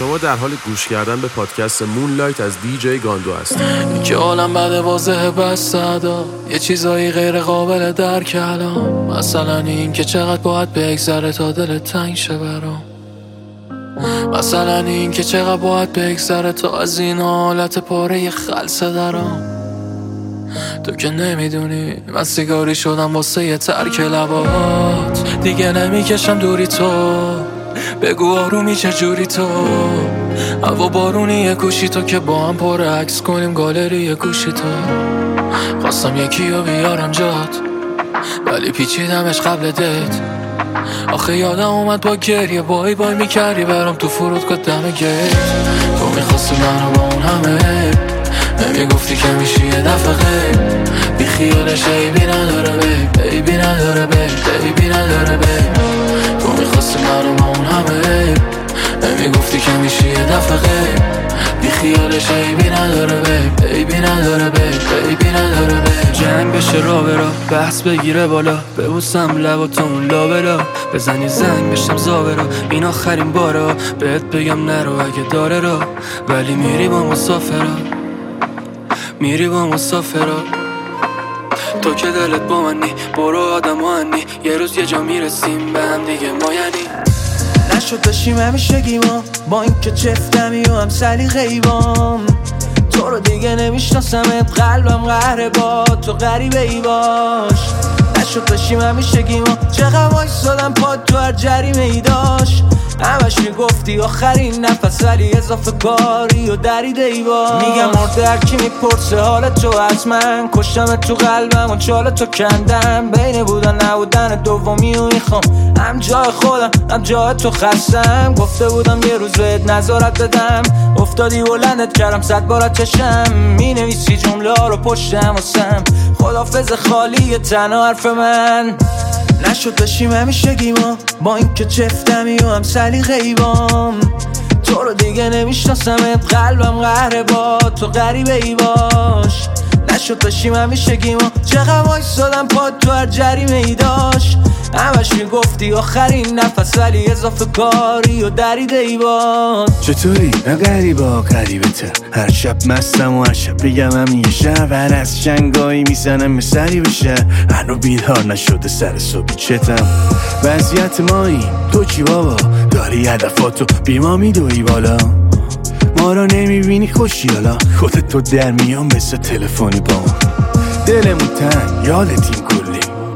شما در حال گوش کردن به پادکست مونلایت از دیجی گاندو هستید. که عالم بده واضحه بس صدا یه چیزایی غیر قابل درک الان، مثلا این که چقدر باید بگذره تا دلت تنگ شه برام، مثلا این که چقدر باید بگذره تا از این حالت پاره خلصه درام. تو که نمیدونی من سیگاری شدم واسه یه ترک لبات، دیگه نمیکشم دوری تو، بگو آرومی چجوری تو، هوا بارونی گوشی تو که با هم پر عکس کنیم گالری گوشی تو. خواستم یکی رو بیارم جات ولی پیچیدمش قبل دیت، آخه یادم اومد با گریه بای بای میکردی برام تو فرودگاه دم گیت. تو میخواستی منو با اون همه نمیگفتی که میشی یه دفعه غیر، بی خیالش عیبی نداره بیبی نداره بیبی نداره بیب. تو میخواستی منو با اون همه نمیگفتی که میشی یه دفعه غیر، بی خیالش عیبی نداره بیبی نداره بیبی نداره بیب. جنگ بشه را برا بحث بگیره بالا، ببوسم لباتون لابلا، بزنی زنگ بشم زابرا، این آخرین بارا بهت بگم نرو اگه داره را، ولی میری با مسافرا، میری با مسافرا. تو که دلت با منی برو آدم آنی، یه روز یه جا میرسیم به هم دیگه ما یعنی نشد داشتیم همیشگی ما، با این که چفتمی و هم سلیقه‌ای بام، تو رو دیگه نمیشناسمت قلبم قهره با تو غریبه ای باش. نشد داشتیم همیشگی ما، چقدر وایسادم پاد تو هر جریمه ای داشت، همش میگفتی آخرین نفس ولی اضافه کاری و دریده ای با. میگم مرده هرکی میپرسه حالت تو از من، کشتم تو قلبم و چال تو کندم، بین بودن نبودن دومی و میخوام هم جای خودم هم جای تو خستم. گفته بودم یه روز بهت نظارت بدم، افتادی بلندت کردم 100 بارت چشم، مینویسی جمله ها رو پشتم واسم، خدافظ خالی تنها حرف من. نشد داشتیم همیشگی ما، با این که چفتمی و هم سلیقه‌ای بام، تو رو دیگه نمیشناسمت قلبم قهره با تو غریبه ای باش. نشد داشتیم همیشگی ما، چقدر وایسادم پاد تو هر جریمه ای داشت، همش میگفتی آخرین نفس ولی اضافه کاری و دریده ای با. چطوری؟ نه غریبا غریبه تر، هر شب مستم و هر شب بگم هم یه شب، هر از شنگایی میزنم سری بشه، هنو بیدار نشده سر صبحی چتم. وضعیت مایی تو چی بابا؟ داری هدفاتو بی ما میدوی بالا، ما را نمیبینی خوشیالا، خودت تو در میان بسه تلفنی با ما، دلمون تنگ یادتیم کلی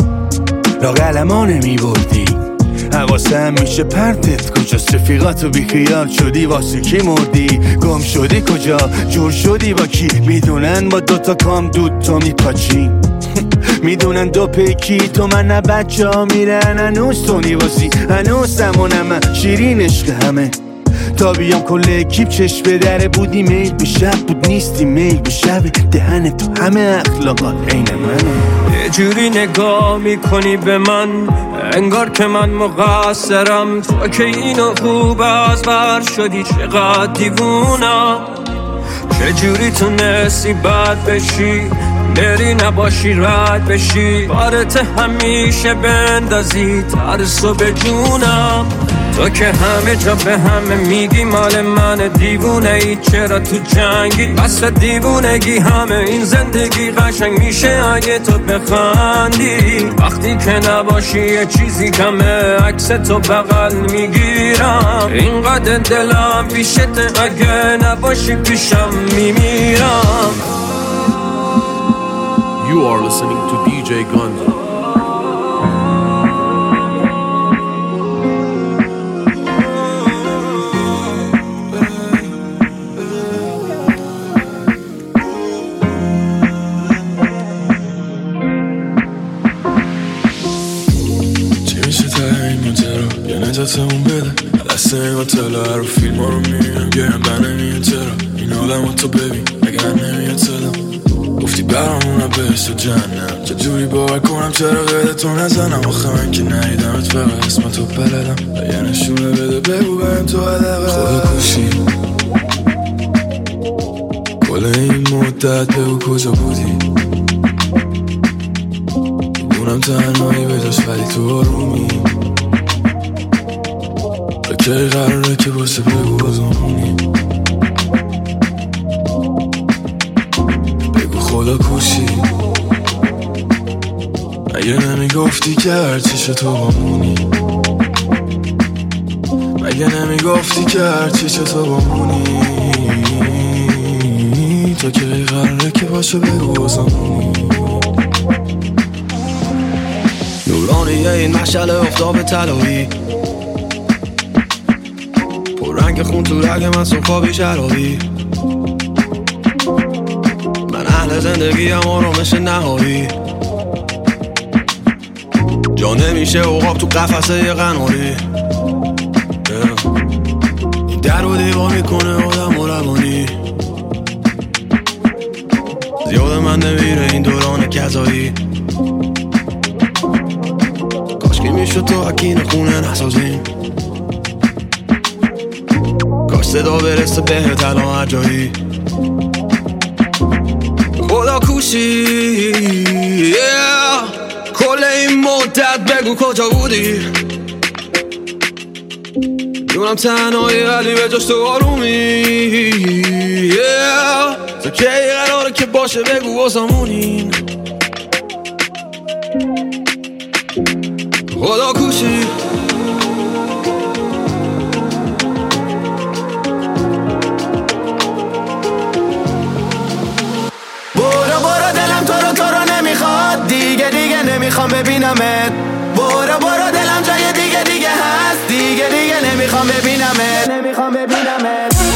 لاغل ما نمیبردی، حواسم میشه پرتت کجاست، رفیقاتو بیخیال شدی واسه کی مردی، گم شدی کجا جور شدی با کی، میدونن با دوتا کام دود تو میپاچی میدونن دو پیکی تو من نه بچه ها میرن، هنوز تو نیوازی هنوز زمانم شیرین عشق همه، تا بیام کل اکیپ چشم به دره بودی، میل به شب بود نیستی میل به شب، دهن تو همه اخلاقات عین منه. یه جوری نگاه میکنی به من انگار که من مقصرم، تو که اینو خوب از بر شدی چقدر دیوونم، چه جوری تونستی بد بشی بری نباشی رد بشی، بارت همیشه بندازی ترسو به جونم، تو که همه جا به همه میگی مال من دیوونه ای، چرا تو جنگی بس دیوونگی، همه این زندگی قشنگ میشه اگه تو بخندی، وقتی که نباشی یه چیزی کمه عکس تو بغل میگیرم، اینقدر دلم پیشته اگه نباشی پیشم میمیرم. You are listening to DJ Gandhi. نجاتمون بده دست این هتل رو فیلم ها رو میبینم، گرم بر نمیاد چرا این حالم رو تو ببین اگر نمیاد صدام، گفتی برامون بهشت و جهنم، چجوری باور کنم چرا قیده تو نزنم، آخه من که ندیدمت فقط اسم تو بلدم، یه نشونه بده بگو بریم تو عدقه خدا کشی کل این مدت بگو کجا بودی، میدونم تنهایی بجاش ولی تو آرومی، کی قراره که باشه بگو بازمونی، خدا کوشی مگه نمیگفتی که هرچیش تو بامونی مگه نمیگفتی که هرچیش تو بامونی تو که قراره که باشو بگو بازمونی نورانیه این مشعل افتاب طلایی پر رنگ خون تو رگ من صبحابی شرابی من اهل زندگیم آرامش نهایی جا نمیشه عقاب تو قفسه قناری این در و دیوار میکنه آدم و روانی زیاد من نمیره این دوران کذایی کاشکی میشد تو حکین خونه نسازیم کاش صدا برسه به تلا هر جایی خدا کوشی کل این مدت بگو کجا بودی دونم تنهایی ولی به جاش تو آرومی تو کی قراره که باشه بگو واسمونین خدا کوشی برو دلم تو رو نمیخواد دیگه نمیخوام ببینمت برو دلم جای دیگه هست دیگه نمیخوام ببینمت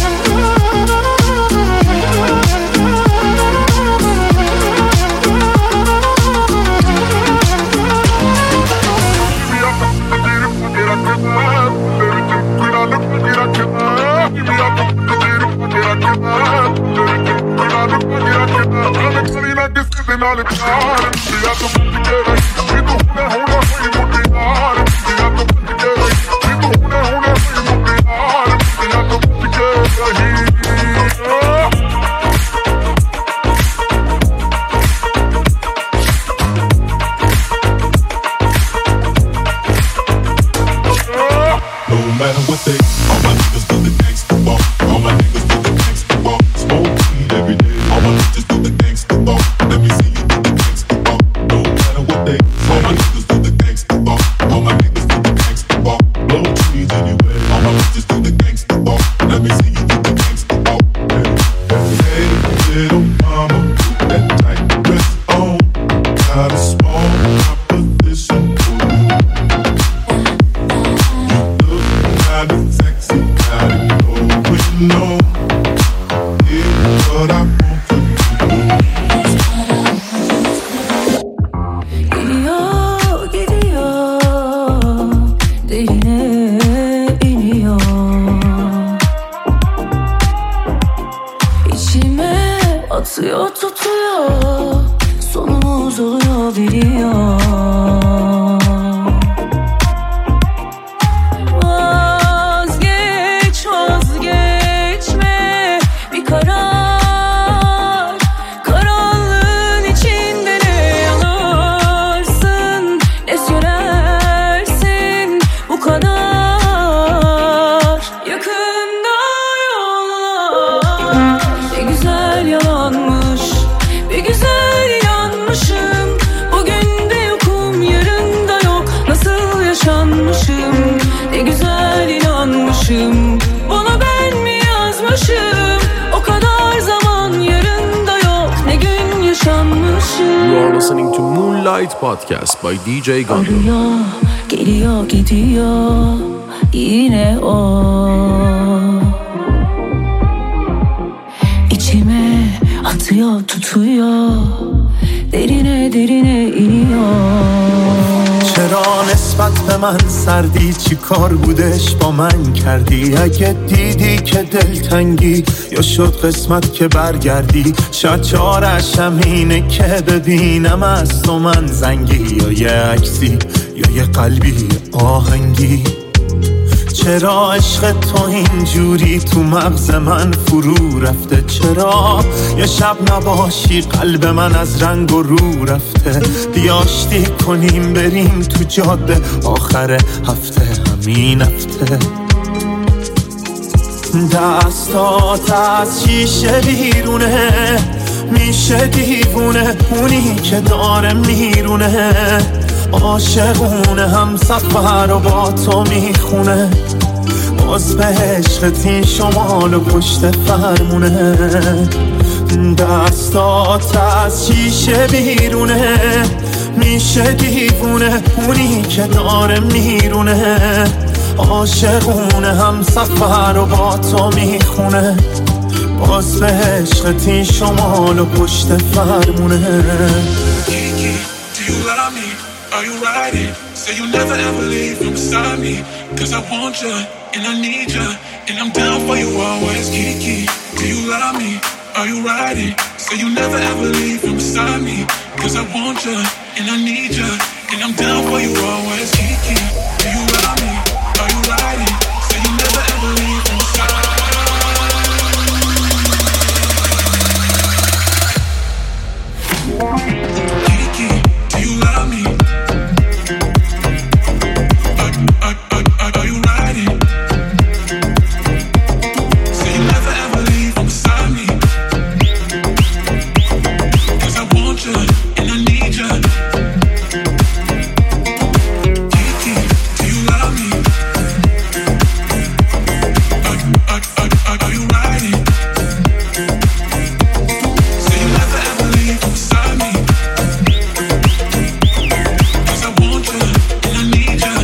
Podcast by DJ Gondo. gidiyor yine o içime atıyor tutuyor derine iniyor چرا نسبت به من سردی چی کار بودش با من کردی اگه دیدی که دلتنگی یا شد قسمت که برگردی شاید چارش هم اینه که ببینم از تو من زنگی یا یه عکسی یا یه قلبی آهنگی چرا عشق تو اینجوری تو مغز من فرو رفته چرا یه شب نباشی قلب من از رنگ و رو رفته بیاشتی کنیم بریم تو جاده آخر هفته همین هفته دستات از شیشه بیرونه میشه دیوونه اونی که داره میرونه عاشقونه هم سفر رو با تو میخونه باز به عشقت شمال و پشت فرمونه دستات از شیشه بیرونه میشه دیوونه اونی که داره میرونه عاشقونه هم سفر رو با تو میخونه باز به عشقت شمال و پشت فرمونه Do you love me? Are you riding? Say you'll never ever leave from beside me. Cause I want you, and I need you, and I'm down for you always. Kiki, do you love me? Are you riding? Say you'll never ever leave from beside me. Cause I want you, and I need you, and I'm down for you always. Kiki, do you love me? Are you riding? Say you'll never ever leave from beside me. Kiki, do you love me? Are you riding? Say you never ever leave from beside me. Cause I want you and I need you. Kiki, do you love me? Are you riding? Say you never ever leave from beside me. Cause I want you and I need you.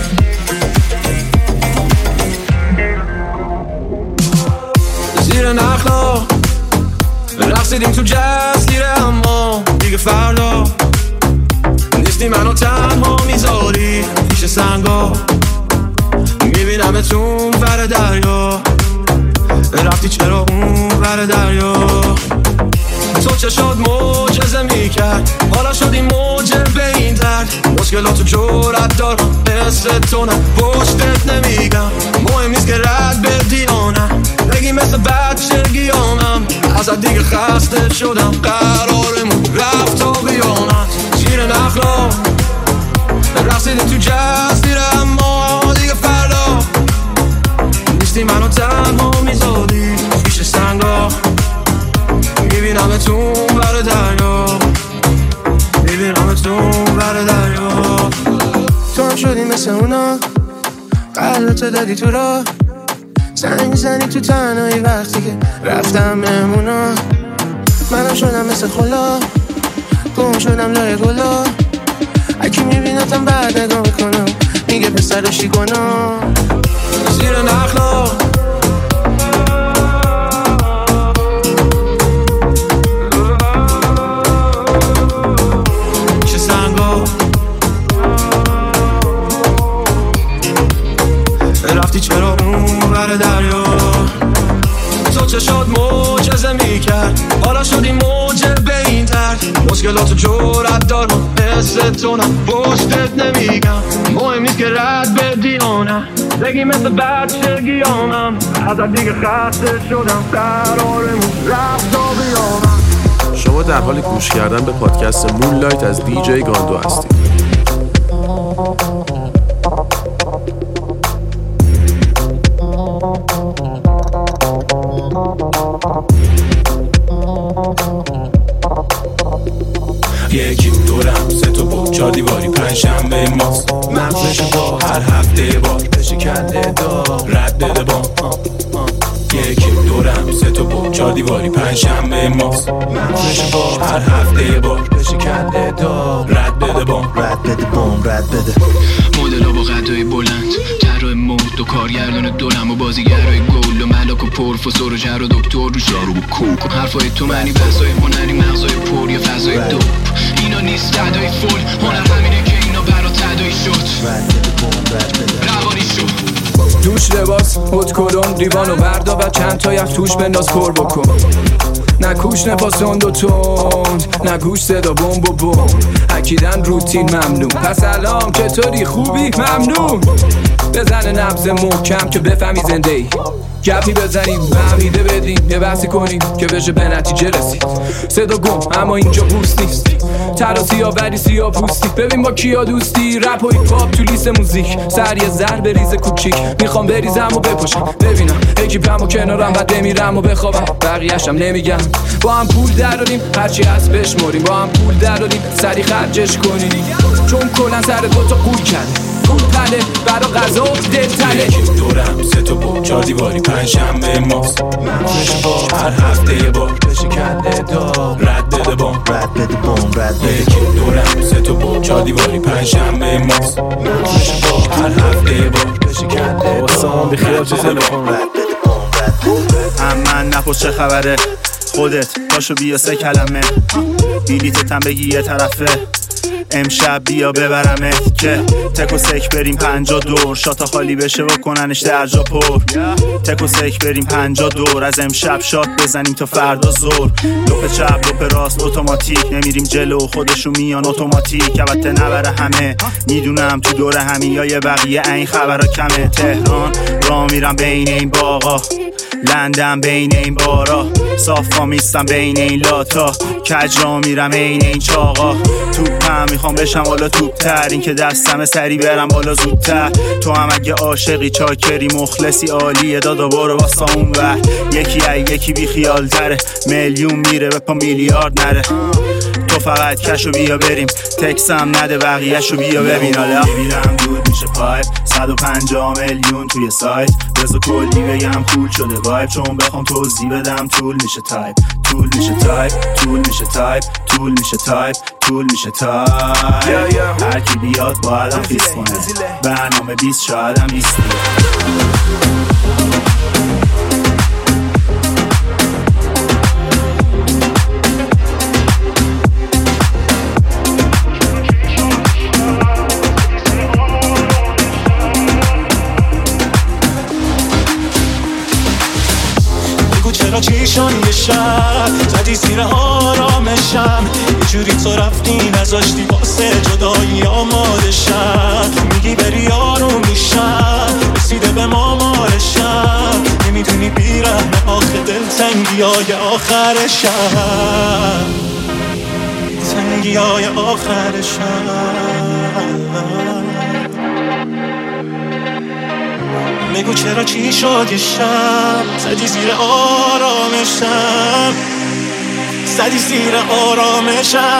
زیر نخلا رقصیدیم تو جزیره اما دیگه فردا نیستی منو تنها میذاری پیش سنگا میبینم تون ور دریا رفتی چرا اون ور دریا تو چشات معجزه میکرد حالا شدی موجه به این درد مشکلاتو جرأت دارم مثل تو نه پشتت نمیگم مهم نیست که رد بدی آنم بگی مثل بچگیامم ازت دیگه خسته شدم قرارمون رفت تا بیامد زیر نخلا رقصیدیم تو جزیره اما دیگه فردا نیستی منو تنها میذاری پیش سنگا میبینم تو ور دریا میبینم تو ور دریا تو هم شدی مثل اونا قلبتو دادی تو را زنگ زنی تو تنهایی وقتی که رفتم مهمونا منم شدم مثل خلا گم شدم لای گلا اکی میبینتم بعد نگاه میکنم میگه پسر داشتی گناه زیر نخلا چه سنگا رفتی چرا اون ور دریا تو چشات معجزه میکرد حالا شدی موجه به این درد مشکلاتو جرأت دارم مثل تو نه پشتت نمیگم مهم نیست که رد بدی آنم بگی مثل بچگیامم ازت دیگه خسته شدم قرارمون رفت تا بیامم. شما در حال گوش کردن به پادکست مونلایت از دیجی گاندو هستید. یکی دورم سه تا بود 4 دیواری 5 شنبه ماست مغزشو با هر هفته بار بشکنده دار رد بده با یکی دورم سه تا بود 4 دیواری 5 شنبه ماست مغزشو با هر هفته بار بشکنده دار رد بده با رد بده مدل با قدای بلند طراح مود و کارگردان دولم و بازیگرای گل و ملاک و پروفسور و جر و دکتر رو شارو و کوک حرفای تو معنی بحثای هنری مغزای پر یا فضای دوپ اینا نیست تدایی فول هنر همینه که اینا برا تدایی شد روانی شد دوش لباس هد کلون دیوانو بردا و چند تا یخ توش بنداز پر بکن نکوش نفاس تند و تند نگوش صدا بمب و بمب اکیدن روتین ممنون پس سلام چطوری خوبی ممنون بزن نبض محکم که بفهمی زنده ای گپی بزنیم فهمیده بدیم یه بحثی کنیم که بشه به نتیجه رسید. صدا گم اما اینجا بوست نیست، تراسی یا ولی سیاه پوستی. ببین با کیا دوستی، رپ و هیپ هاپ تو لیست موزیک. سر یه ضربه ریز کوچیک میخوام بریزم و بپاشم، ببینم اکیپم و کنارم بعد بمیرم و بخوابم. بقیه‌شم نمیگم. با هم پول دراریم هرچی هست بشمریم، با هم پول دراریم سری خرجش کنیم، چون کلا سر دوتا قول کرد پول پله برا غذا و دلتله. یکی دورم سه تا بود 4 دیواری 5 شنبه ماست، هر هفته یه بار بشه کله دار رد بده بام یکی دورم سه تا بود 4 دیواری 5 شنبه ماست، هر هفته یه بار بشه کله واسه بخیال تو تلفن من نپرس چه خبره، خودت پاشو بیا 3 کلمه، بیلیتتم بگی یه طرفه، امشب بیا ببرمت که تک و سک بریم 50 دور، شاتا خالی بشه و کننش درجا پر. تک و سک بریم 50 دور، از امشب شات بزنیم تا فردا زور. لپ چپ لپ راست اتوماتیک، نمیریم جلو خودشو میان اتوماتیک. البته نبره همه، میدونم تو دور همین یا یه بقیه این خبرها کمه. تهران راه میرم بین این باغا، لندن بین این بارا، صافا میستم بین این لاتا، کج را میرم این این چاقا. توپم میخوام بشم والا توپتر، این که دستم سری برم بالا زودتر. تو هم اگه عاشقی چاکری مخلصی عالیه دادا برو واسه اون ور. یکی بی خیال تره، میلیون میره به پا میلیارد نره. تو فقط کشو بیا بریم، تکسم نده بقیهشو بیا ببین. حالا میرم دود میشه پایپ 150 میلیون توی سایت، بذار کلی بگم کول شده وایب، چون بخوام توضیح بدم طول میشه تایپ، طول میشه تایپ، طول میشه تایپ، طول میشه تایپ، طول میشه تایپ. هر کی بیاد بایدم فیس کنه، برنامه 20 شایدم 20. چیشان یه شب زدی زیر آرامشم، یه جوری تو رفتی نذاشتی واسه جدایی آمادشم. میگی بری آروم میشم، رسیده به مامارشم، نمیدونی بیرحمه آخه دلتنگی های آخرشم، تنگی های آخرشم. بگو چرا چی شد یه شب زدی زیر آرامشم، زدی زیر آرامشم.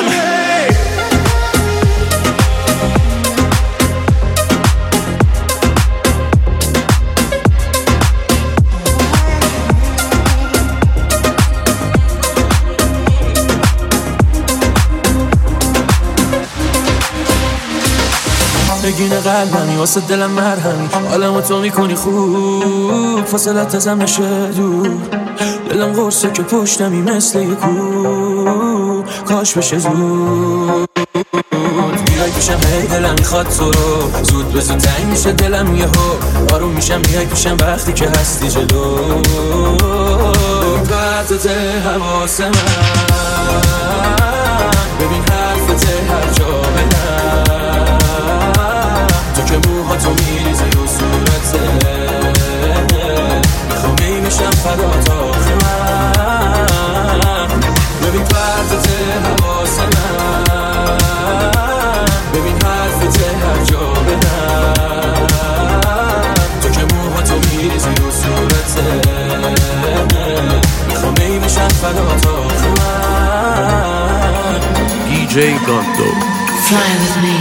نگین قلبمی واسه دلم مرهمی، حالمو تو میکنی خوب، فاصلت ازم نشه دور. دلم قرصه که پشتمی مثل یه کو، کاش بشه زود. بیای پیشم هی دلم میخواد تو رو، زود به زود تنگ میشه دلم یهو، آروم میشم بیای پیشم وقتی که هستی جلو. ببین قطعت حواس من، ببین حرفت هر جا بدم، تو که موهاتو میریزی و صورته، میخوام میشم فدا تا آخر من. ببین پرتت حواس من، ببین حرفت هر جا بدم، تو که موهاتو میریزی و صورته، میخوام میشم فدا تا آخر من. DJ Gondo. Fly with me.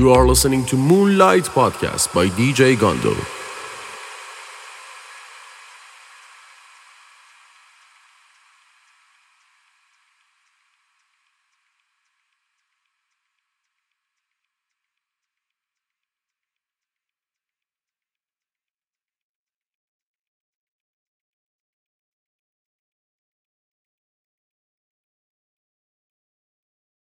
You are listening to Moonlight Podcast by DJ Gondo.